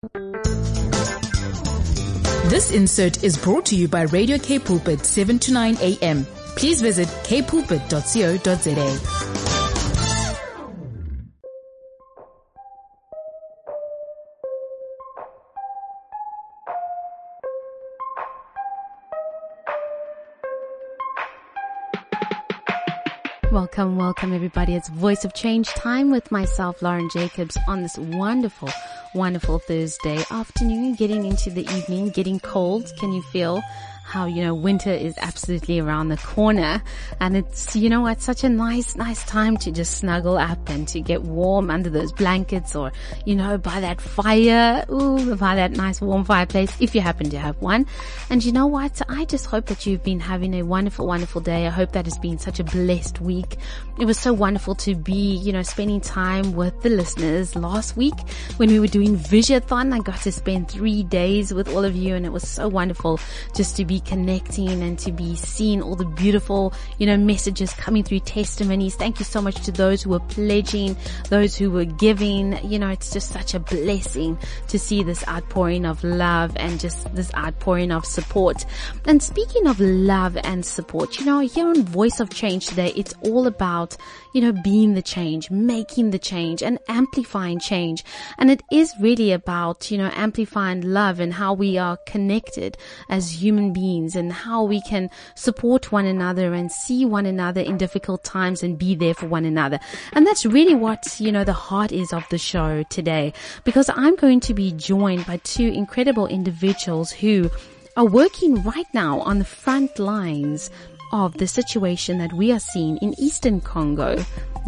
This insert is brought to you by Radio K Pulpit 7 to 9 a.m. Please visit kpulpit.co.za. Welcome everybody. It's Voice of Change time with myself, Lauren Jacobs, on this wonderful Thursday afternoon, getting into the evening, getting cold. Can you feel how, winter is absolutely around the corner, and it's, it's such a nice time to just snuggle up and to get warm under those blankets or, by that fire, by that nice warm fireplace, if you happen to have one. And you know what? I just hope that you've been having a wonderful day. I hope that it's been such a blessed week. It was so wonderful to be, spending time with the listeners last week when we were doing Vision-a-thon. I got to spend 3 days with all of you, and it was so wonderful just to be connecting and to be seeing all the beautiful, messages coming through, testimonies. Thank you so much to those who were pledging, those who were giving. It's just such a blessing to see this outpouring of love and just this outpouring of support. And speaking of love and support, here on Voice of Change today, it's all about, being the change, making the change and amplifying change. And it is really about, amplifying love and how we are connected as human beings and how we can support one another and see one another in difficult times and be there for one another. And that's really what, the heart is of the show today, because I'm going to be joined by two incredible individuals who are working right now on the front lines of the situation that we are seeing in Eastern Congo,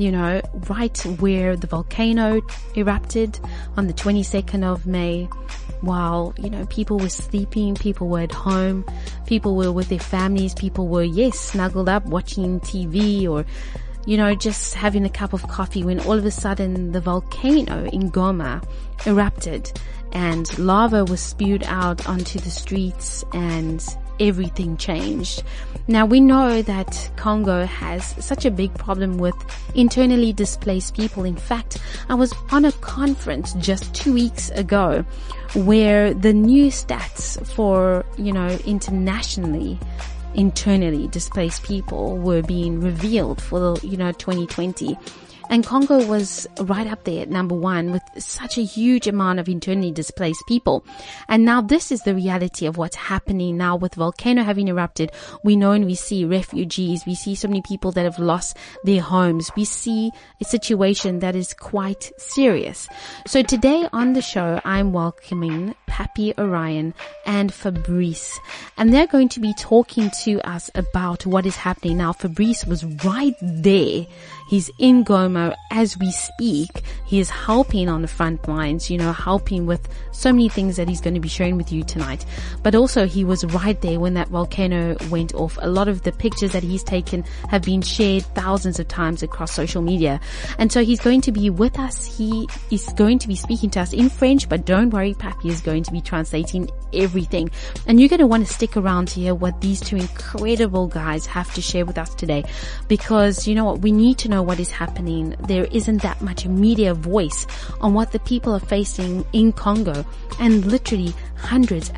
right where the volcano erupted on the 22nd of May. While, people were sleeping, people were at home, people were with their families, people were, snuggled up watching TV or, just having a cup of coffee, when all of a sudden the volcano in Goma erupted and lava was spewed out onto the streets and everything changed. Now we know that Congo has such a big problem with internally displaced people. In fact, I was on a conference just 2 weeks ago where the new stats for, internationally internally displaced people were being revealed for, 2020. And Congo was right up there at number 1 with such a huge amount of internally displaced people. And now this is the reality of what's happening now with volcano having erupted. We know and we see refugees. We see so many people that have lost their homes. We see a situation that is quite serious. So today on the show, I'm welcoming Pappy Orion and Fabrice. And they're going to be talking to us about what is happening now. Fabrice was right there. He's in Goma as we speak. He is helping on the front lines, helping with so many things that he's going to be sharing with you tonight. But also he was right there when that volcano went off. A lot of the pictures that he's taken have been shared thousands of times across social media. And so he's going to be with us. He is going to be speaking to us in French, but don't worry, Pappy is going to be translating everything. And you're going to want to stick around to hear what these two incredible guys have to share with us today. Because you know what? We need to know what is happening. There isn't that much media voice on what the people are facing in Congo, and literally hundreds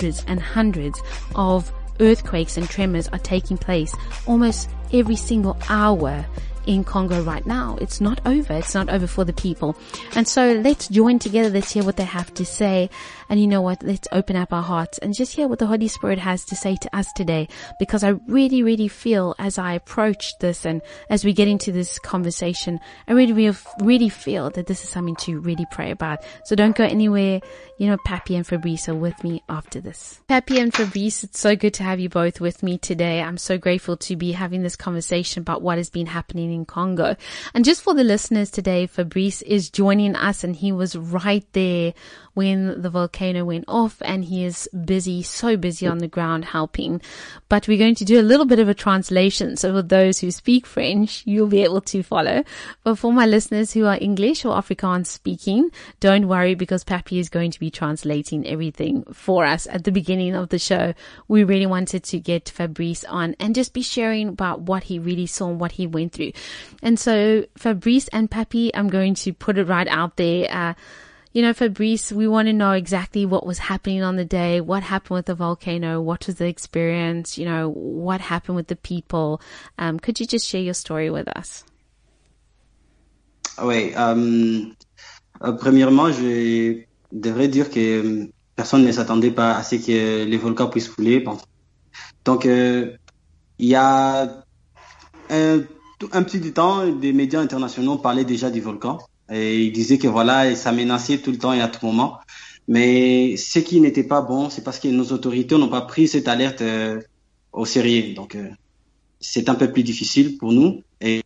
of earthquakes and tremors are taking place almost every single hour in Congo right now. It's not over. It's not over for the people. And so let's join together. Let's hear what they have to say. And you know what? Let's open up our hearts and just hear what the Holy Spirit has to say to us today. Because I really feel as I approach this and as we get into this conversation, I really feel that this is something to really pray about. So don't go anywhere. Pappy and Fabrice are with me after this. Pappy and Fabrice, it's so good to have you both with me today. I'm so grateful to be having this conversation about what has been happening in Congo. And just for the listeners today, Fabrice is joining us, and he was right there when the volcano went off, and he is busy, so busy on the ground helping. But we're going to do a little bit of a translation, so for those who speak French, you'll be able to follow. But for my listeners who are English or Afrikaans speaking, don't worry, because Pappy is going to be translating everything for us at the beginning of the show. We really wanted to get Fabrice on and just be sharing about what he really saw and what he went through. And so Fabrice and Pappy, I'm going to put it right out there. Fabrice, we want to know exactly what was happening on the day, what happened with the volcano, what was the experience, what happened with the people. Could you just share your story with us? Oui. Premièrement, je devrais dire que personne ne s'attendait pas à ce que les volcans puissent couler. Bon. Donc, il y a un petit temps, des médias internationaux parlaient déjà du volcan. Et ils disaient que voilà, ça menaçait tout le temps et à tout moment. Mais ce qui n'était pas bon, c'est parce que nos autorités n'ont pas pris cette alerte au sérieux. Donc, c'est un peu plus difficile pour nous. Et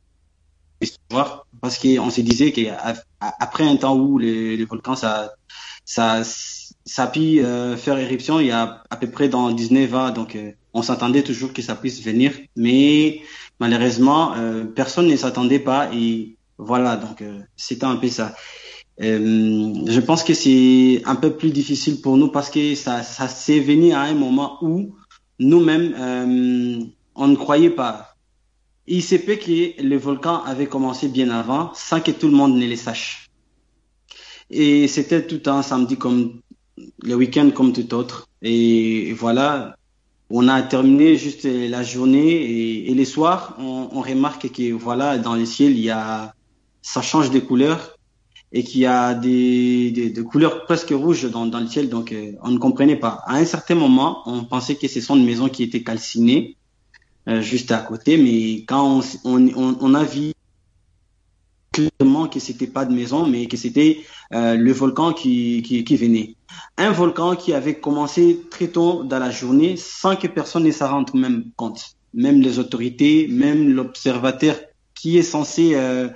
parce qu'on se disait qu'après un temps où le volcan, ça a pu faire éruption il y a à peu près dans 19 ans. Donc, on s'attendait toujours que ça puisse venir. Mais malheureusement, personne ne s'attendait pas. Et voilà, donc c'était un peu ça. Je pense que c'est un peu plus difficile pour nous parce que ça s'est venu à un moment où nous-mêmes, on ne croyait pas. Il se peut que le volcan avait commencé bien avant sans que tout le monde ne le sache. Et c'était tout un samedi comme le week-end comme tout autre. Et voilà, on a terminé juste la journée et le soir, on remarque que voilà, dans le ciel, ça change de couleur et qu'il y a des couleurs presque rouges dans le ciel, donc on ne comprenait pas. À un certain moment, on pensait que ce sont des maisons qui étaient calcinées juste à côté, mais quand on a vu clairement que c'était pas de maison, mais que c'était le volcan qui venait. Un volcan qui avait commencé très tôt dans la journée sans que personne ne s'en rende même compte. Même les autorités, même l'observateur qui est censé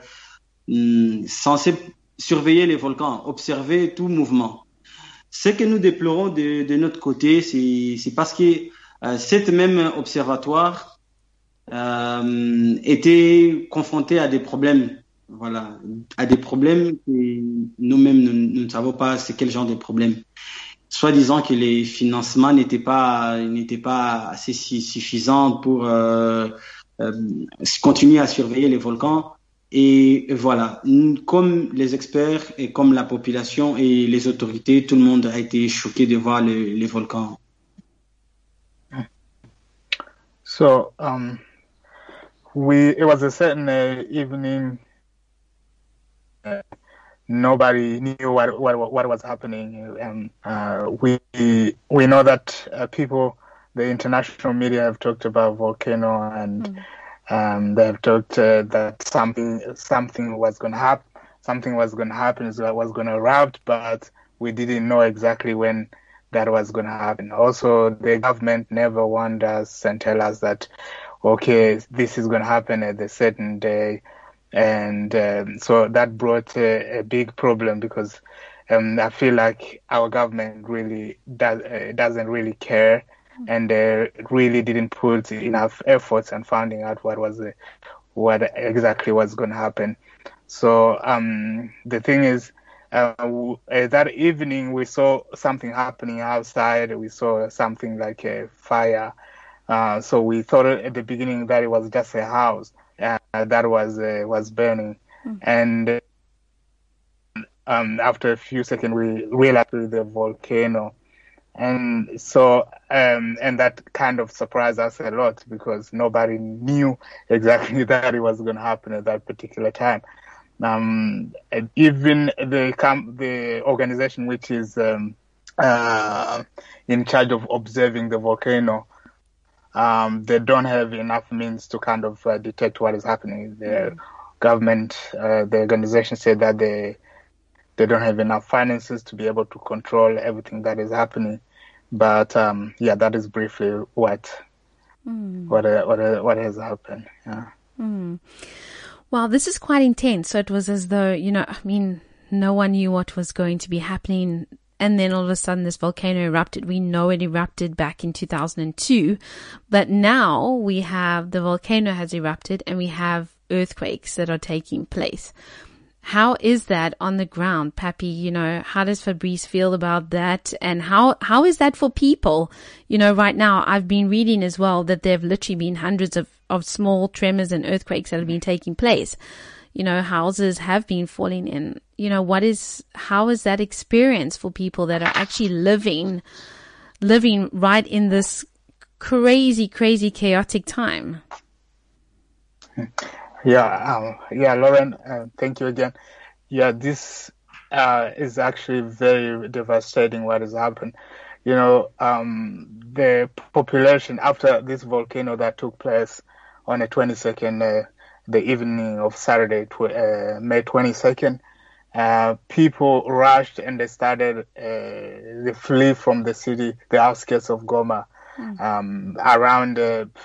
surveiller les volcans, observer tout mouvement. Ce que nous déplorons de notre côté, c'est parce que cet même observatoire était confronté à des problèmes, voilà, à des problèmes que nous-mêmes nous ne savons pas c'est quel genre de problème. Soit disant que les financements n'étaient pas assez suffisants pour continuer à surveiller les volcans. Et voilà, comme les experts et comme la population et les autorités, tout le monde a été choqué de voir les volcans. So, it was a certain evening. Nobody knew what was happening. We know that the international media have talked about volcano and. They have talked that something was going to happen. Something was going to happen. It was going to erupt, but we didn't know exactly when that was going to happen. Also, the government never warned us and tell us that, okay, this is going to happen at a certain day, and so that brought a big problem because I feel like our government really doesn't really care. And really didn't put enough efforts in finding out what exactly was going to happen. So the thing is, that evening we saw something happening outside. We saw something like a fire. So we thought at the beginning that it was just a house that was burning. And after a few seconds, we realized the volcano. And so, and that kind of surprised us a lot because nobody knew exactly that it was going to happen at that particular time. And even the organization which is in charge of observing the volcano, they don't have enough means to kind of detect what is happening. The government, the organization said that they don't have enough finances to be able to control everything that is happening. But that is briefly what has happened. Yeah. Well, this is quite intense. So it was as though, no one knew what was going to be happening. And then all of a sudden this volcano erupted. We know it erupted back in 2002. But now we have the volcano has erupted and we have earthquakes that are taking place. How is that on the ground, Pappy? How does Fabrice feel about that? And how is that for people? Right now I've been reading as well that there have literally been hundreds of small tremors and earthquakes that have been taking place. houses have been falling in. How is that experience for people that are actually living right in this crazy, chaotic time? Lauren, thank you again. Yeah, this is actually very devastating what has happened. The population after this volcano that took place on the 22nd, the evening of Saturday, May 22nd, people rushed and they started the flee from the city, the outskirts of Goma. Around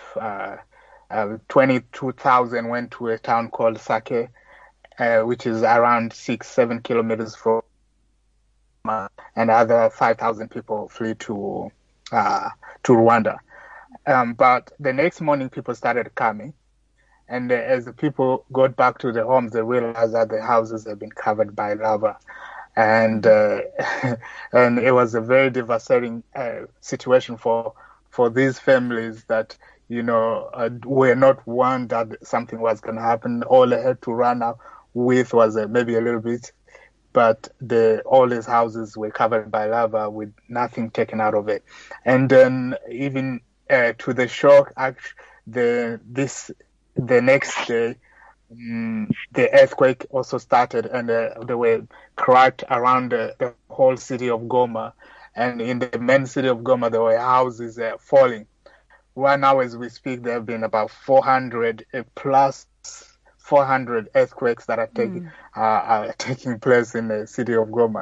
22,000 went to a town called Sake, which is around 6-7 kilometers from, and other 5,000 people flee to Rwanda. But the next morning, people started coming, and as the people got back to their homes, they realized that the houses had been covered by lava, and and it was a very devastating situation for these families that were not warned that something was going to happen. All they had to run out with was maybe a little bit, but all these houses were covered by lava with nothing taken out of it. And then even to the shock, the next day, the earthquake also started, and they were cracked around the whole city of Goma. And in the main city of Goma, there were houses falling. Right now, as we speak, there have been about 400 earthquakes that are taking place in the city of Goma.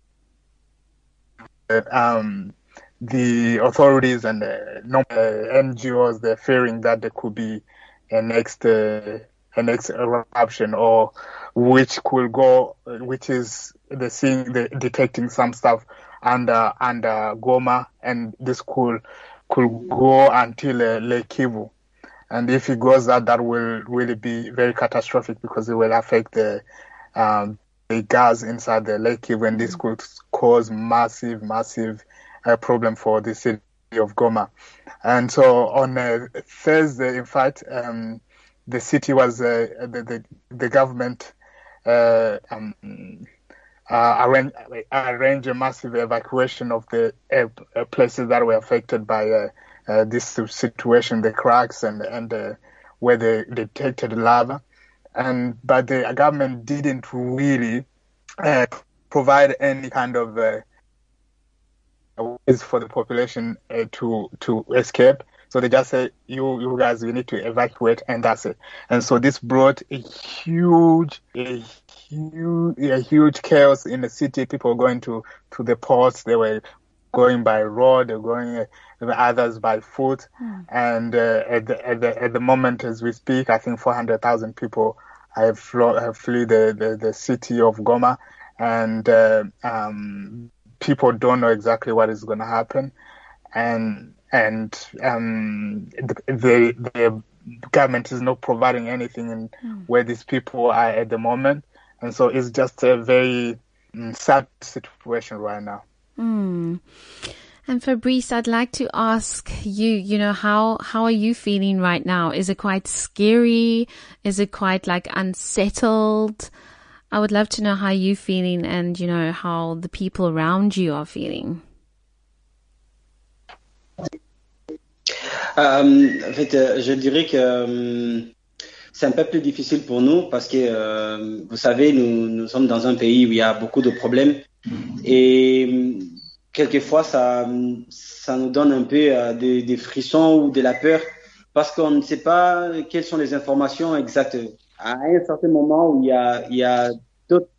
The authorities and NGOs, they're fearing that there could be a next eruption, or which is detecting some stuff under Goma, and this could go until Lake Kivu. And if it goes that will really be very catastrophic, because it will affect the gas inside the Lake Kivu, and this could cause massive problem for the city of Goma. And so on Thursday, in fact, the city was the government arranged a massive evacuation of the places that were affected by this situation, the cracks and where they detected lava. But the government didn't really provide any kind of ways for the population to escape. So they just said, you guys, you need to evacuate, and that's it. And so this brought a huge chaos in the city. People were going to the ports. They were going by road. They were going others by foot. And at the moment as we speak, I think 400,000 people have fled the city of Goma, and people don't know exactly what is going to happen. And the government is not providing anything where these people are at the moment, and so it's just a very sad situation right now. And Fabrice, I'd like to ask you, how are you feeling right now? Is it quite scary? Is it quite unsettled? I would love to know how you're feeling, and how the people around you are feeling. En fait, je dirais que c'est un peu plus difficile pour nous parce que, vous savez, nous sommes dans un pays où il y a beaucoup de problèmes et quelquefois ça nous donne un peu des frissons ou de la peur parce qu'on ne sait pas quelles sont les informations exactes. À un certain moment où il y a tout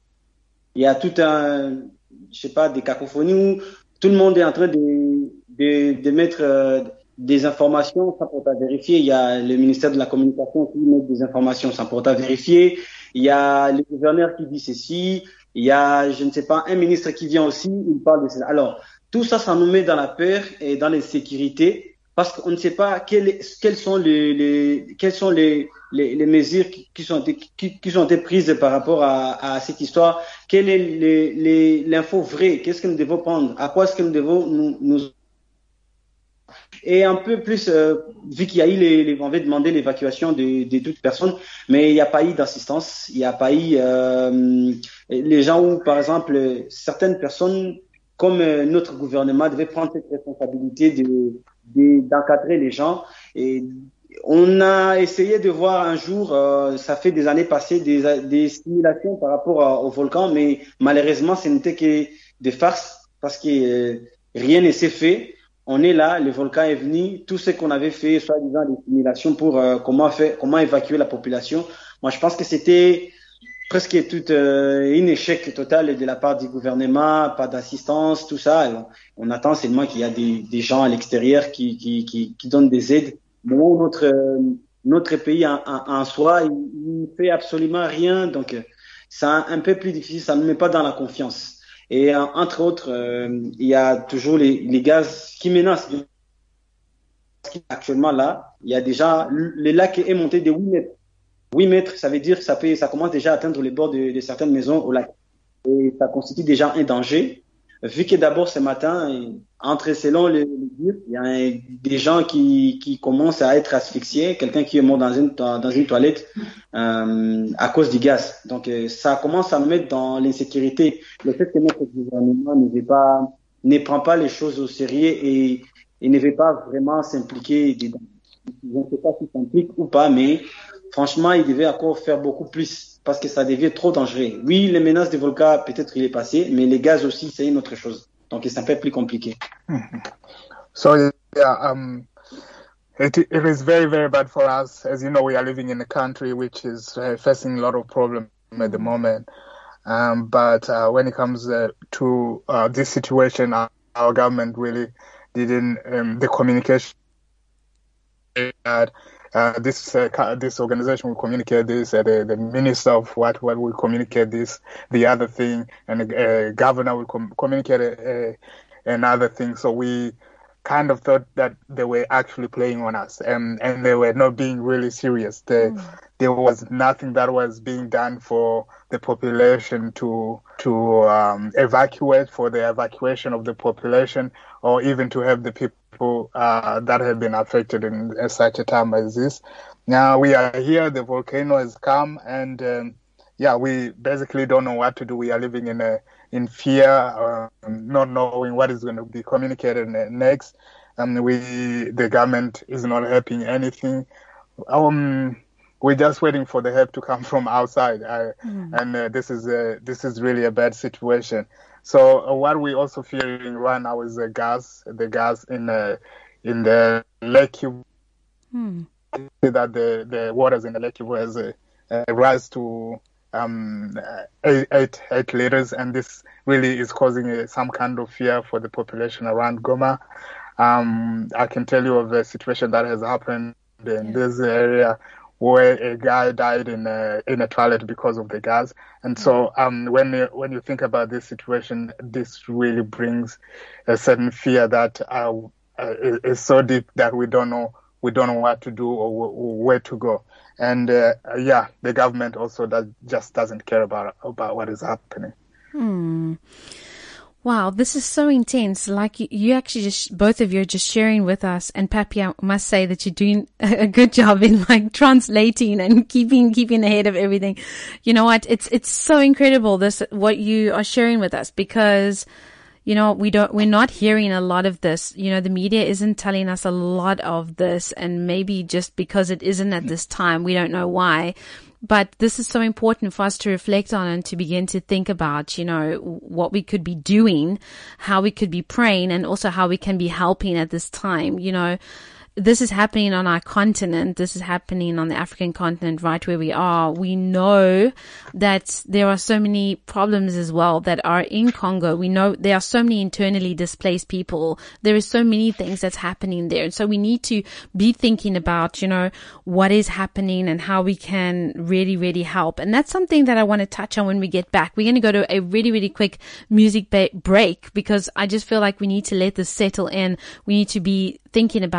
des cacophonies où tout le monde est en train de mettre des informations sans porter à vérifier. Il y a le ministère de la Communication qui met des informations sans porter à vérifier. Il y a le gouverneur qui dit ceci. Il y a, je ne sais pas, un ministre qui vient aussi, il parle de ça. Alors, tout ça, ça nous met dans la peur et dans l'insécurité parce qu'on ne sait pas quelles sont les mesures qui sont été prises par rapport à cette histoire. Quelle est l'info vraie? Qu'est-ce que nous devons prendre? À quoi est-ce que nous devons nous et un peu plus, vu qu'il y a eu on avait demandé l'évacuation de toute personne, mais il n'y a pas eu d'assistance, il n'y a pas eu les gens où, par exemple, certaines personnes, comme notre gouvernement devait prendre cette responsabilité d'encadrer les gens. Et on a essayé de voir un jour, ça fait des années passées, des simulations par rapport au volcan, mais malheureusement, ce n'était que des farces parce que rien ne s'est fait. On est là, le volcan est venu, tout ce qu'on avait fait, soi-disant des simulations pour comment évacuer la population. Moi, je pense que c'était presque tout un échec total de la part du gouvernement, pas d'assistance, tout ça. On attend seulement qu'il y a des gens à l'extérieur qui donnent des aides. Bon, notre pays en soi, il fait absolument rien, donc c'est un peu plus difficile, ça ne met pas dans la confiance. Et entre autres, il y a toujours les gaz qui menacent. Actuellement là, il y a déjà le lac est monté de 8 mètres. 8 mètres, ça veut dire que ça commence déjà à atteindre les bords de certaines maisons au lac. Et ça constitue déjà un danger. Vu que d'abord ce matin, selon les dires, il y a des gens qui commencent à être asphyxiés, quelqu'un qui est mort dans une toilette à cause du gaz. Donc ça commence à nous mettre dans l'insécurité. Le fait que notre gouvernement ne prend pas les choses au sérieux et ne veut pas vraiment s'impliquer dedans. Je ne sais pas s'il s'implique ou pas, mais franchement, il devait encore faire beaucoup plus parce que ça devient trop dangereux. Oui, les menaces des volcans, peut-être il est passé, mais les gaz aussi, c'est une autre chose. Donc, c'est un peu plus compliqué. So, yeah, it is very, very bad for us. As you know, we are living in a country which is facing a lot of problems at the moment. But when it comes to this situation, our government really didn't, the communication this organization will communicate this, the minister of what will communicate this, the other thing, and the governor will communicate another thing. So we kind of thought that they were actually playing on us, and they were not being really serious. There was nothing that was being done for the population to evacuate, for the evacuation of the population, or even to have the people that have been affected in such a time as this. Now we are here, the volcano has come, and we basically don't know what to do. We are living in fear, not knowing what is going to be communicated next. The government is not helping anything. We're just waiting for the help to come from outside, and this is really a bad situation. So what we also fearing right now is the gas in the Lake Kivu. That the waters in the Lake Kivu has rise to 8 liters, and this really is causing some kind of fear for the population around Goma. I can tell you of a situation that has happened in this area where a guy died in a toilet because of the gas. And so when you think about this situation, this really brings a certain fear that is so deep that we don't know what to do or where to go. And the government also just doesn't care about what is happening. Wow, this is so intense. Like you actually both of you are just sharing with us. And Papi, I must say that you're doing a good job in like translating and keeping ahead of everything. You know what? It's so incredible what you are sharing with us, because you know, we're not hearing a lot of this. You know, the media isn't telling us a lot of this, and maybe just because it isn't at this time, we don't know why. But this is so important for us to reflect on and to begin to think about, you know, what we could be doing, how we could be praying, and also how we can be helping at this time. You know, this is happening on our continent. This is happening on the African continent, right where we are. We know that there are so many problems as well that are in Congo. We know there are so many internally displaced people. There is so many things that's happening there. And so we need to be thinking about, you know, what is happening and how we can really, really help. And that's something that I want to touch on when we get back. We're going to go to a really, really quick music break, because I just feel like we need to let this settle in. We need to be thinking about how serious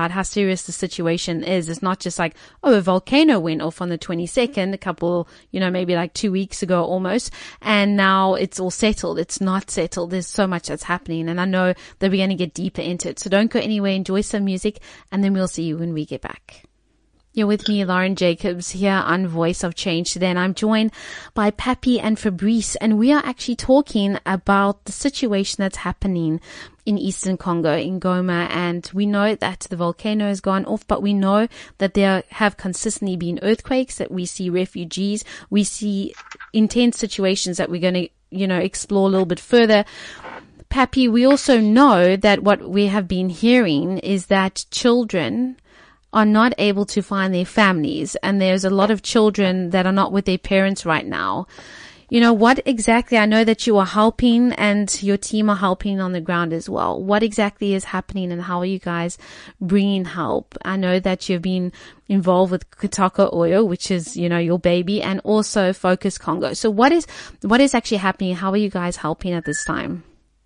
serious the situation is. It's not just like, oh, a volcano went off on the 22nd, a couple, maybe like 2 weeks ago almost, and now it's all settled. It's not settled. There's so much that's happening, and I know that we're going to get deeper into it. So don't go anywhere. Enjoy some music, and then we'll see you when we get back. You're with me, Lauren Jacobs, here on Voice of Change today, and I'm joined by Pappy and Fabrice, and we are actually talking about the situation that's happening in Eastern Congo, in Goma, and we know that the volcano has gone off, but we know that there have consistently been earthquakes, that we see refugees, we see intense situations that we're going to, explore a little bit further. Pappy, we also know that what we have been hearing is that children are not able to find their families, and there's a lot of children that are not with their parents right now. What exactly, I know that you are helping and your team are helping on the ground as well. What exactly is happening, and how are you guys bringing help? I know that you've been involved with Kitako Oyo, which is, your baby, and also Focus Congo. So what is actually happening? How are you guys helping at this time?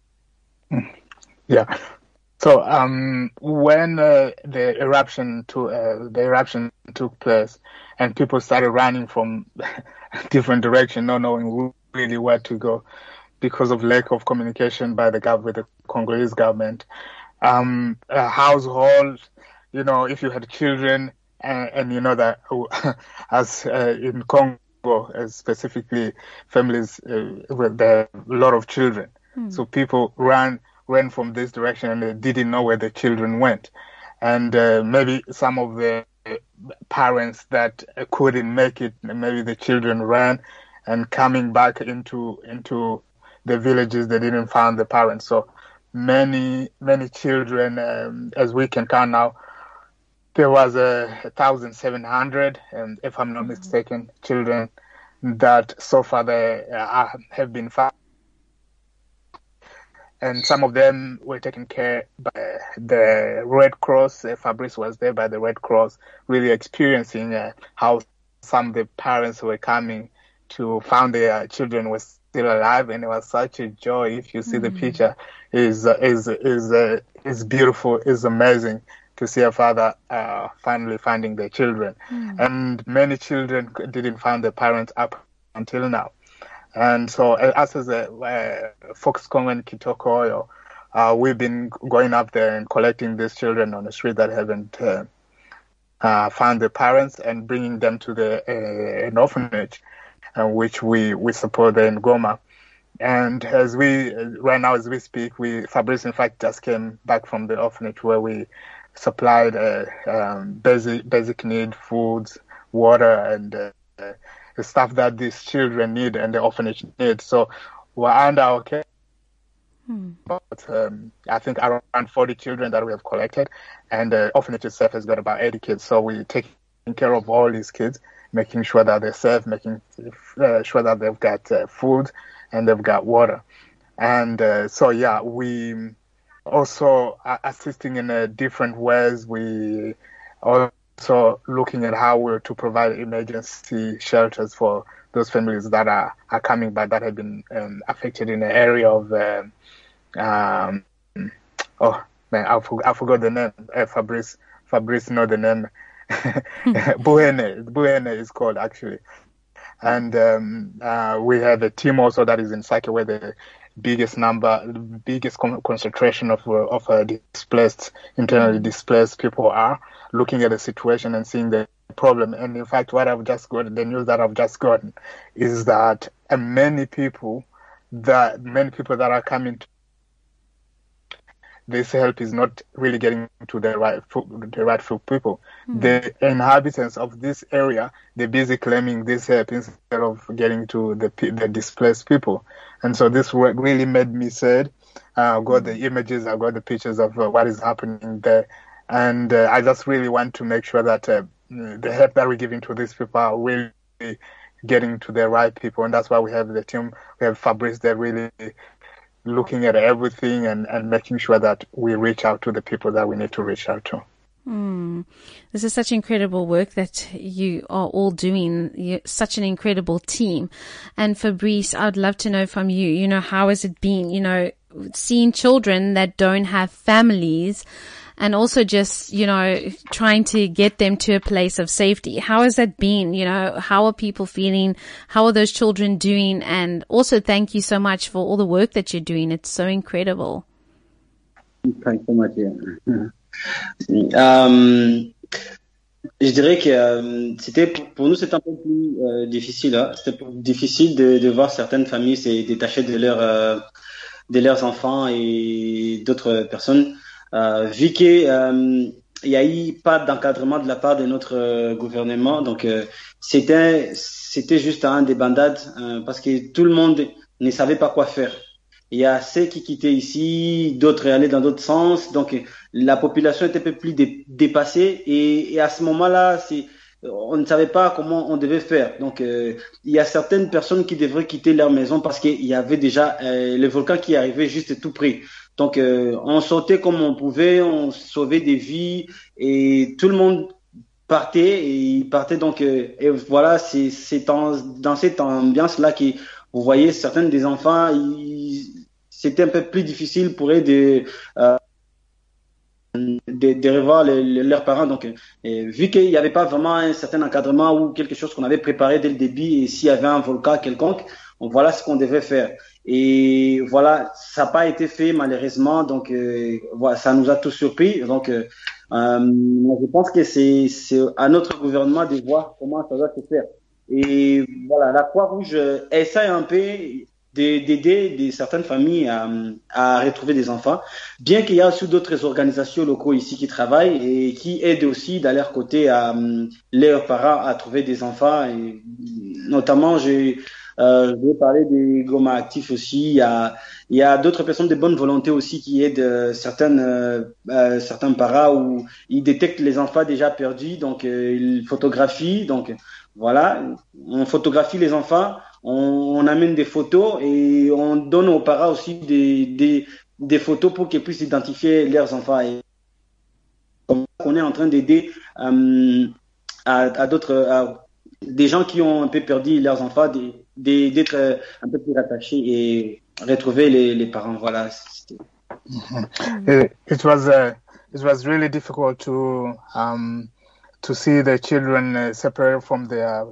Yeah. So when the eruption took place, and people started running from different directions, not knowing really where to go because of lack of communication by the government, the Congolese government, households, if you had children, and that as in Congo, specifically families with a lot of children, so people ran from this direction, and they didn't know where the children went. And maybe some of the parents that couldn't make it, maybe the children ran, and coming back into the villages, they didn't find the parents. So many children, as we can count now, there was 1,700, if I'm not mistaken, children that so far they have been found. And some of them were taken care by the Red Cross. Fabrice was there by the Red Cross, really experiencing how some of the parents were coming to find their children were still alive, and it was such a joy. If you see the picture, is beautiful, is amazing to see a father finally finding their children. And many children didn't find their parents up until now. And so us as a Focus Congo and Kitoko Oyo, we've been going up there and collecting these children on the street that haven't found their parents, and bringing them to an orphanage, which we support there in Goma. And right now as we speak, Fabrice in fact just came back from the orphanage where we supplied basic need, foods, water, and the stuff that these children need and the orphanage needs. So we're under our care. But I think around 40 children that we have collected, and the orphanage itself has got about 80 kids. So we're taking care of all these kids, making sure that they're safe, making sure that they've got food and they've got water. And we also are assisting in different ways. We also looking at how we're to provide emergency shelters for those families that are coming back, that have been affected in the area of I forgot the name. Fabrice know the name. Buene is called actually. And we have a team also that is in Sake, where the biggest concentration of displaced, internally displaced people are, looking at the situation and seeing the problem. And in fact, the news that I've just gotten is that many people that are coming to this help is not really getting to the rightful people. The inhabitants of this area, they're busy claiming this help instead of getting to the displaced people. And so this work really made me sad. I got the images, I got the pictures of what is happening there. And I just really want to make sure that the help that we're giving to these people are really getting to the right people. And that's why we have the team. We have Fabrice there really looking at everything and making sure that we reach out to the people that we need to reach out to. This is such incredible work that you are all doing. You're such an incredible team. And Fabrice, I would love to know from you, how has it been, seeing children that don't have families and also just, you know, trying to get them to a place of safety. How has that been? You know, how are people feeling? How are those children doing? And also thank you so much for all the work that you're doing. It's so incredible. Thanks so much. Yeah. Je dirais que c'était pour nous c'est un peu plus difficile. Hein. C'était difficile de voir certaines familles se détacher de leurs enfants et d'autres personnes, vu que il y a eu pas d'encadrement de la part de notre gouvernement. Donc c'était juste un débandade parce que tout le monde ne savait pas quoi faire. Il y a ceux qui quittaient ici, d'autres allaient dans d'autres sens. Donc, la population était un peu plus dépassée. Et à ce moment-là, on ne savait pas comment on devait faire. Donc, il y a certaines personnes qui devraient quitter leur maison parce qu'il y avait déjà le volcan qui arrivait juste tout près. Donc, on sautait comme on pouvait, on sauvait des vies et tout le monde partait. Et il partait donc, et voilà, c'est dans cette ambiance-là que vous voyez certains des enfants, c'était un peu plus difficile pour eux de revoir leurs parents. Donc, vu qu'il n'y avait pas vraiment un certain encadrement ou quelque chose qu'on avait préparé dès le début, et s'il y avait un volcan quelconque, voilà ce qu'on devait faire. Et voilà, ça n'a pas été fait malheureusement. Donc, voilà, ça nous a tous surpris. Donc, je pense que c'est à notre gouvernement de voir comment ça doit se faire. Et voilà, la Croix-Rouge essaie un peu d'aider certaines familles à retrouver des enfants, bien qu'il y a aussi d'autres organisations locales ici qui travaillent et qui aident aussi de leur côté leurs parents à trouver des enfants. Et notamment, je vais parler des Goma Actifs aussi. Il y a d'autres personnes de bonne volonté aussi qui aident certains parents où ils détectent les enfants déjà perdus, donc ils photographient. Donc voilà, on photographie les enfants, on amène des photos et on donne aux parents aussi des photos pour qu'ils puissent identifier leurs enfants. Et on est en train d'aider à d'autres, des gens qui ont un peu perdu leurs enfants, d'être un peu plus rattachés et retrouver les parents. Voilà. It was really difficult to see the children separate from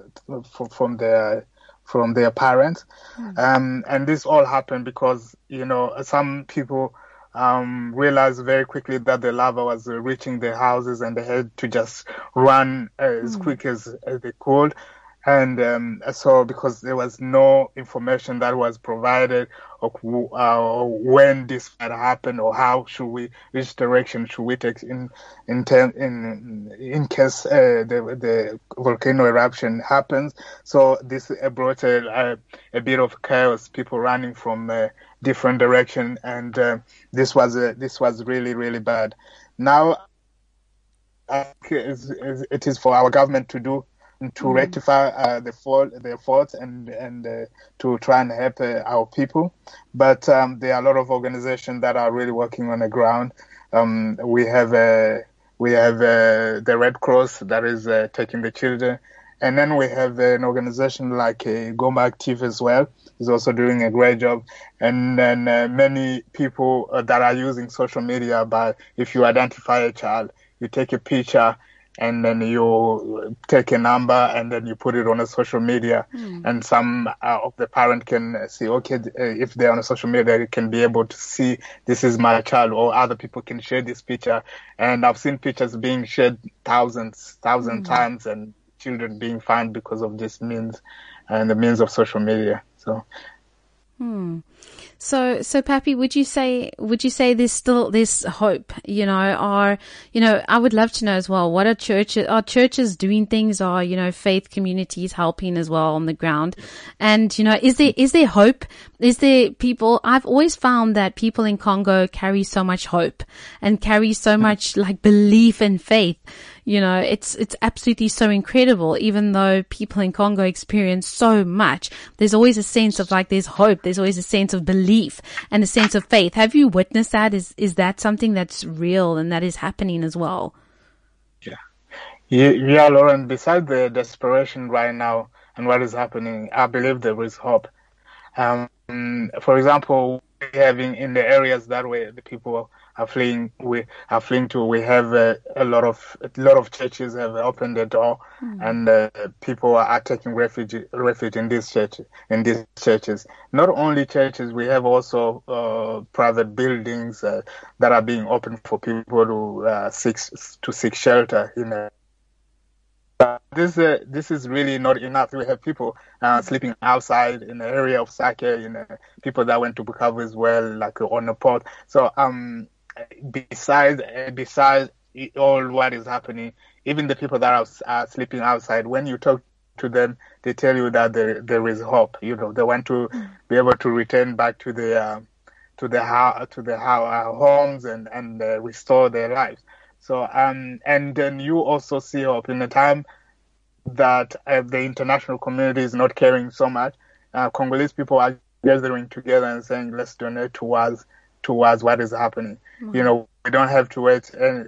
their parents. And this all happened because, you know, some people realized very quickly that the lava was reaching their houses and they had to just run as quick as they could. And so because there was no information that was provided of when this might happen or which direction should we take in case the volcano eruption happens. So this brought a bit of chaos, people running from different direction, and this was really, really bad. Now it is for our government to rectify the fault and to try and help our people. But there are a lot of organizations that are really working on the ground. We have the Red Cross that is taking the children. And then we have an organization like Goma Active as well, is also doing a great job. And then many people that are using social media, if you identify a child, you take a picture, and then you take a number and then you put it on a social media, and some of the parent can see, okay, if they're on a social media, they can be able to see this is my child, or other people can share this picture. And I've seen pictures being shared thousands times, and children being found because of this means and the means of social media. So Pappy, would you say there's still this hope, I would love to know as well, what are churches doing things, are, faith communities helping as well on the ground? And, is there hope? Is there people? I've always found that people in Congo carry so much hope and carry so much belief and faith. It's absolutely so incredible. Even though people in Congo experience so much, there's always a sense of there's hope. There's always a sense of belief and a sense of faith. Have you witnessed that? Is that something that's real and that is happening as well? Yeah, Lauren, besides the desperation right now and what is happening, I believe there is hope. For example, having in the areas that way the people are fleeing to. We have a lot of churches have opened the door, and people are taking refuge in these churches. Not only churches, we have also private buildings that are being opened for people to seek shelter in. This is really not enough. We have people sleeping outside in the area of Sake, people that went to Bukavu as well, like on the port. So besides all what is happening, even the people that are sleeping outside, when you talk to them, they tell you that there is hope. They want to be able to return back to their homes and restore their lives. So and then you also see hope in the time that the international community is not caring so much. Congolese people are gathering together and saying, let's donate towards what is happening. Mm-hmm. We don't have to wait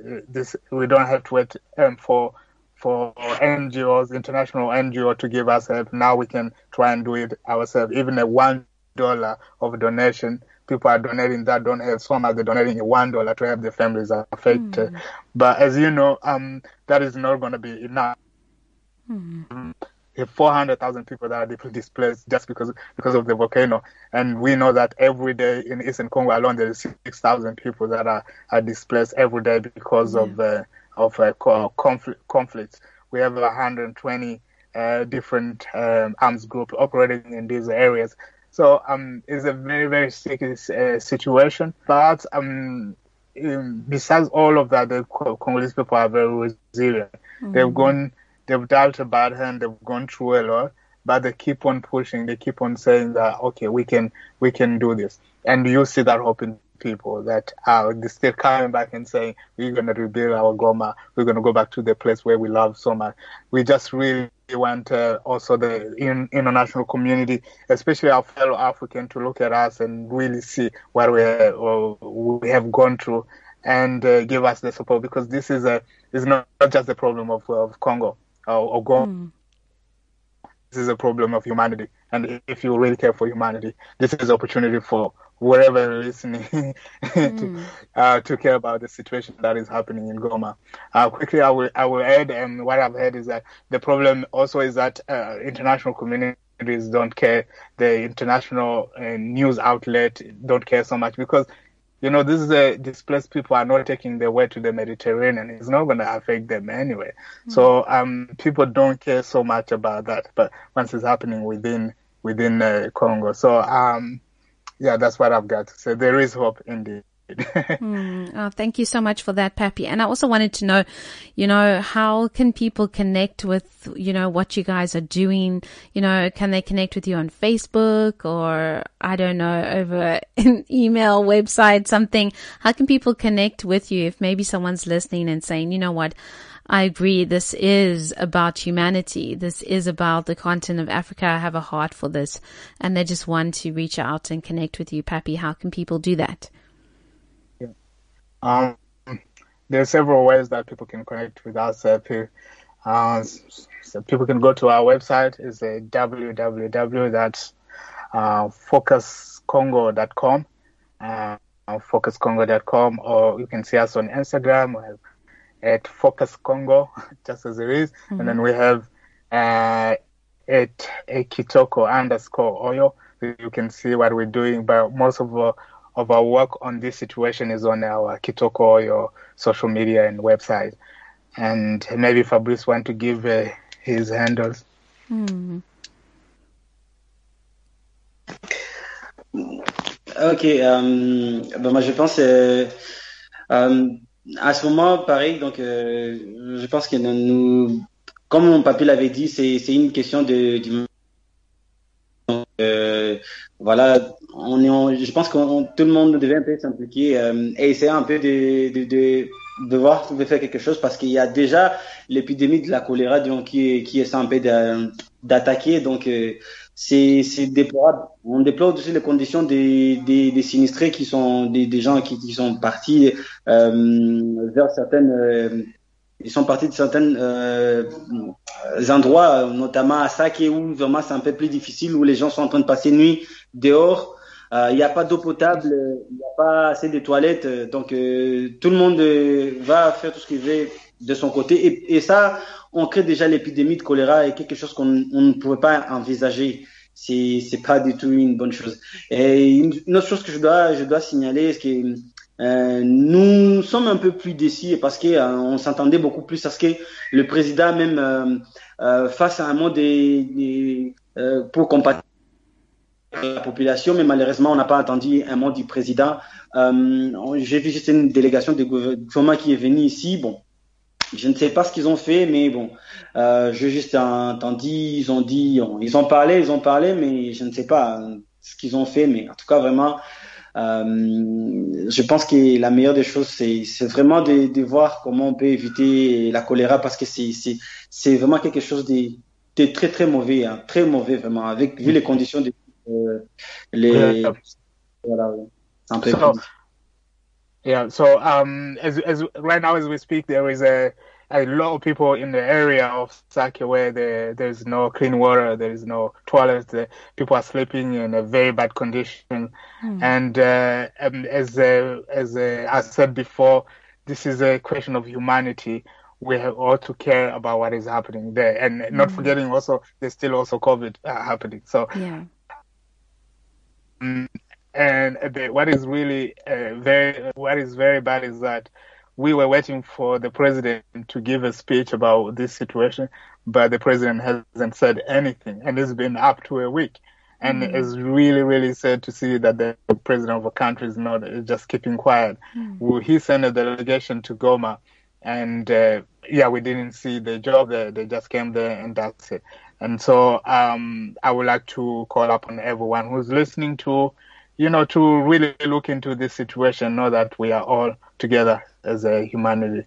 for NGOs, international NGO to give us help. Now we can try and do it ourselves. Even a $1 of donation, people are donating that don't have so much. They're donating $1 to help the families affected. Mm-hmm. But as you know, that is not going to be enough. Mm-hmm. 400,000 people that are displaced just because of the volcano, and we know that every day in Eastern Congo alone there is 6,000 people that are displaced every day because of conflicts. We have 120 different arms groups operating in these areas. So it's a very, very serious situation. But besides all of that, the Congolese people are very resilient. Mm-hmm. They've dealt a bad hand, they've gone through a lot, but they keep on pushing, they keep on saying that, okay, we can do this. And you see that hope in people that are still coming back and saying, we're going to rebuild our Goma, we're going to go back to the place where we love so much. We just really want also the international community, especially our fellow African, to look at us and really see what we have gone through and give us the support, because this is not just the problem of Congo. This is a problem of humanity, and if you really care for humanity, this is an opportunity for wherever listening to care about the situation that is happening in Goma. Quickly, I will add, what I've heard is that the problem also is that international communities don't care. The international news outlet don't care so much, because this is displaced people are not taking their way to the Mediterranean. It's not going to affect them anyway. Mm-hmm. So people don't care so much about that. But once it's happening within Congo, so that's what I've got to say. There is hope indeed. Thank you so much for that, Papi. And I also wanted to know, how can people connect with, what you guys are doing? Can they connect with you on Facebook or, I don't know, over an email, website, something? How can people connect with you if maybe someone's listening and saying, you know what, I agree, this is about humanity. This is about the continent of Africa. I have a heart for this. And they just want to reach out and connect with you, Papi. How can people do that? There are several ways that people can connect with us. So people can go to our website. It's www.focuscongo.com, focuscongo.com, or you can see us on Instagram at focuscongo, just as it is. Mm-hmm. And then we have at Kitoko_Oyo. You can see what we're doing, but most of our work on this situation is on our Kitoko, your social media and website. And maybe Fabrice want to give his handles. Ok, moi je pense à ce moment pareil, donc je pense que nous, comme mon papy l'avait dit, c'est une question de voilà, je pense que tout le monde devait un peu s'impliquer et essayer un peu de voir si on peut faire quelque chose, parce qu'il y a déjà l'épidémie de la choléra qui essaie un peu d'attaquer, donc c'est déplorable. On déplore aussi les conditions des sinistrés qui sont des gens qui sont partis vers certaines ils sont partis de certains endroits, notamment à Sake, où vraiment c'est un peu plus difficile, où les gens sont en train de passer nuit dehors. il n'y a pas d'eau potable, il n'y a pas assez de toilettes, donc tout le monde va faire tout ce qu'il veut de son côté. Et ça, on crée déjà l'épidémie de choléra et quelque chose qu'on ne pouvait pas envisager. C'est pas du tout une bonne chose. Et une autre chose que je dois signaler, c'est que nous sommes un peu plus déçus parce que on s'entendait beaucoup plus à ce que le président même fasse un mot pour compatir la population, mais malheureusement on n'a pas entendu un mot du président. J'ai vu juste une délégation de gouvernement qui est venue ici. Bon, je ne sais pas ce qu'ils ont fait, mais bon, j'ai juste entendu, ils ont parlé, mais je ne sais pas ce qu'ils ont fait, mais en tout cas vraiment. Je pense que la meilleure des choses, c'est vraiment de voir comment on peut éviter la choléra parce que c'est vraiment quelque chose de très très mauvais, hein, très mauvais vraiment, vu les conditions voilà, c'est un peu. Yeah. So as right now as we speak, there is a lot of people in the area of Sake where there's no clean water, there is no toilets. People are sleeping in a very bad condition, and as I said before, this is a question of humanity. We have all to care about what is happening there, and not forgetting also there's still also COVID happening. So Yeah. And what is really very bad is that we were waiting for the president to give a speech about this situation, but the president hasn't said anything, and it's been up to a week. And it's really, really sad to see that the president of a country is not just keeping quiet. He sent a delegation to Goma, and we didn't see the job there. They just came there, and that's it. And so I would like to call upon everyone who's listening to really look into this situation, know that we are all together as a humanity.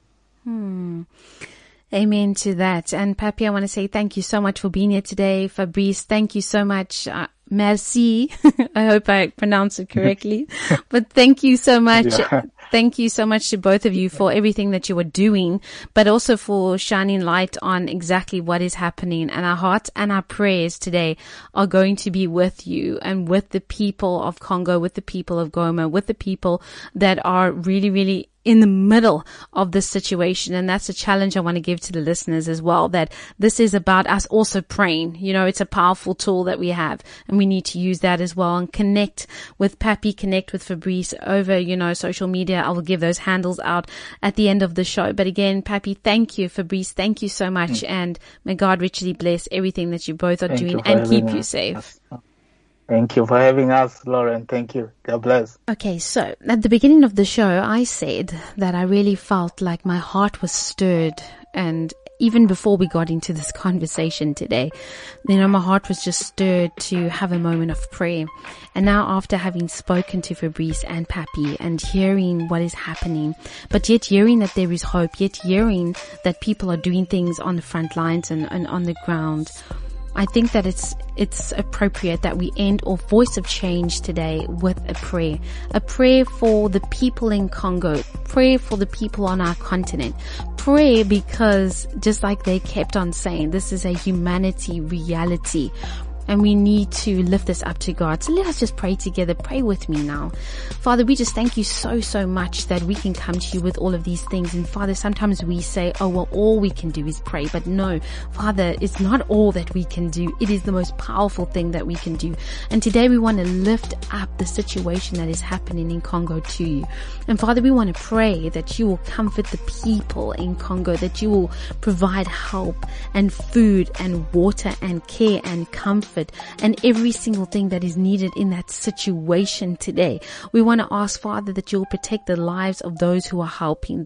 Amen to that. And Papi, I want to say thank you so much for being here today. Fabrice, thank you so much. Merci. I hope I pronounced it correctly. But thank you so much. Yeah. Thank you so much to both of you for everything that you are doing, but also for shining light on exactly what is happening. And our hearts and our prayers today are going to be with you and with the people of Congo, with the people of Goma, with the people that are really, really in the middle of this situation. And that's a challenge I want to give to the listeners as well, that this is about us also praying. It's a powerful tool that we have, and we need to use that as well, and connect with Papi, connect with Fabrice over, social media. I will give those handles out at the end of the show. But again, Papi, thank you. Fabrice, thank you so much. And may God richly bless everything that you both are doing and keep you safe. Thank you for having us, Lauren. Thank you. God bless. Okay, so at the beginning of the show, I said that I really felt like my heart was stirred. And even before we got into this conversation today, my heart was just stirred to have a moment of prayer. And now after having spoken to Fabrice and Papi and hearing what is happening, but yet hearing that there is hope, yet hearing that people are doing things on the front lines and on the ground, I think that it's appropriate that we end our Voice of Change today with a prayer for the people in Congo, prayer for the people on our continent, prayer because just like they kept on saying, this is a humanity reality. And we need to lift this up to God. So let us just pray together. Pray with me now. Father, we just thank you so, so much that we can come to you with all of these things. And Father, sometimes we say, all we can do is pray. But no, Father, it's not all that we can do. It is the most powerful thing that we can do. And today we want to lift up the situation that is happening in Congo to you. And Father, we want to pray that you will comfort the people in Congo, that you will provide help and food and water and care and comfort and every single thing that is needed in that situation today. We want to ask, Father, that you'll protect the lives of those who are helping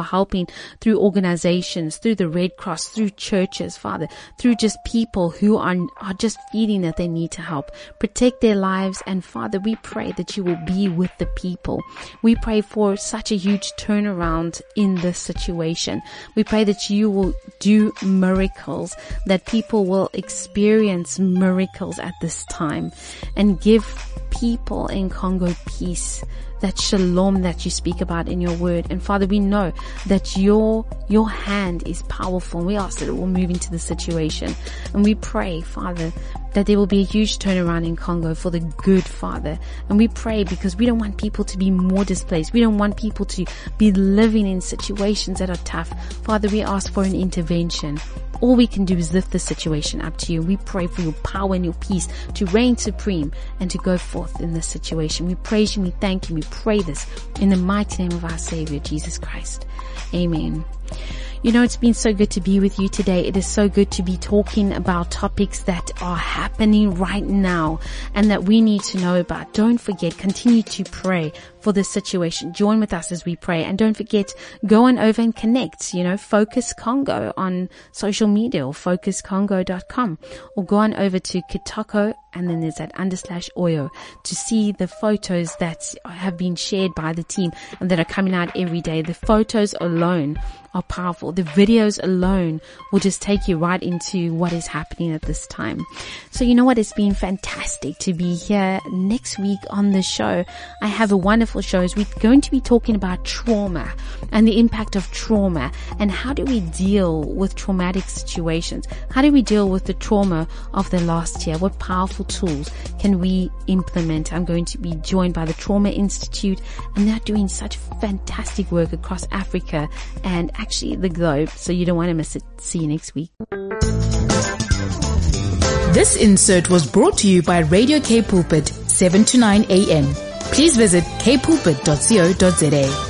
through organizations, through the Red Cross, through churches, Father, through just people who are just feeling that they need to help. Protect their lives. And Father, we pray that you will be with the people. We pray for such a huge turnaround in this situation. We pray that you will do miracles, that people will experience miracles at this time, and give people in Congo peace, that shalom that you speak about in your word. And Father, we know that your hand is powerful, and we ask that it will move into the situation. And we pray, Father, that there will be a huge turnaround in Congo for the good, Father. And we pray because we don't want people to be more displaced. We don't want people to be living in situations that are tough. Father, we ask for an intervention. All we can do is lift the situation up to you. We pray for your power and your peace to reign supreme and to go forth in this situation. We praise you, we thank you, we pray this in the mighty name of our Savior, Jesus Christ. Amen. You know, it's been so good to be with you today. It is so good to be talking about topics that are happening right now and that we need to know about. Don't forget, continue to pray for this situation. Join with us as we pray. And don't forget, go on over and connect, Focus Congo on social media or focuscongo.com, or go on over to Kitoko and then there's that _Oyo to see the photos that have been shared by the team and that are coming out every day. The photos alone are powerful. The videos alone will just take you right into what is happening at this time. So you know what? It's been fantastic to be here. Next week on the show, I have a wonderful show. We're going to be talking about trauma and the impact of trauma and how do we deal with traumatic situations? How do we deal with the trauma of the last year? What powerful tools can we implement? I'm going to be joined by the Trauma Institute, and they're doing such fantastic work across Africa and actually the globe. So you don't want to miss it. See you next week. This insert was brought to you by Radio K Pulpit, 7 to 9 a.m. Please visit kpulpit.co.za.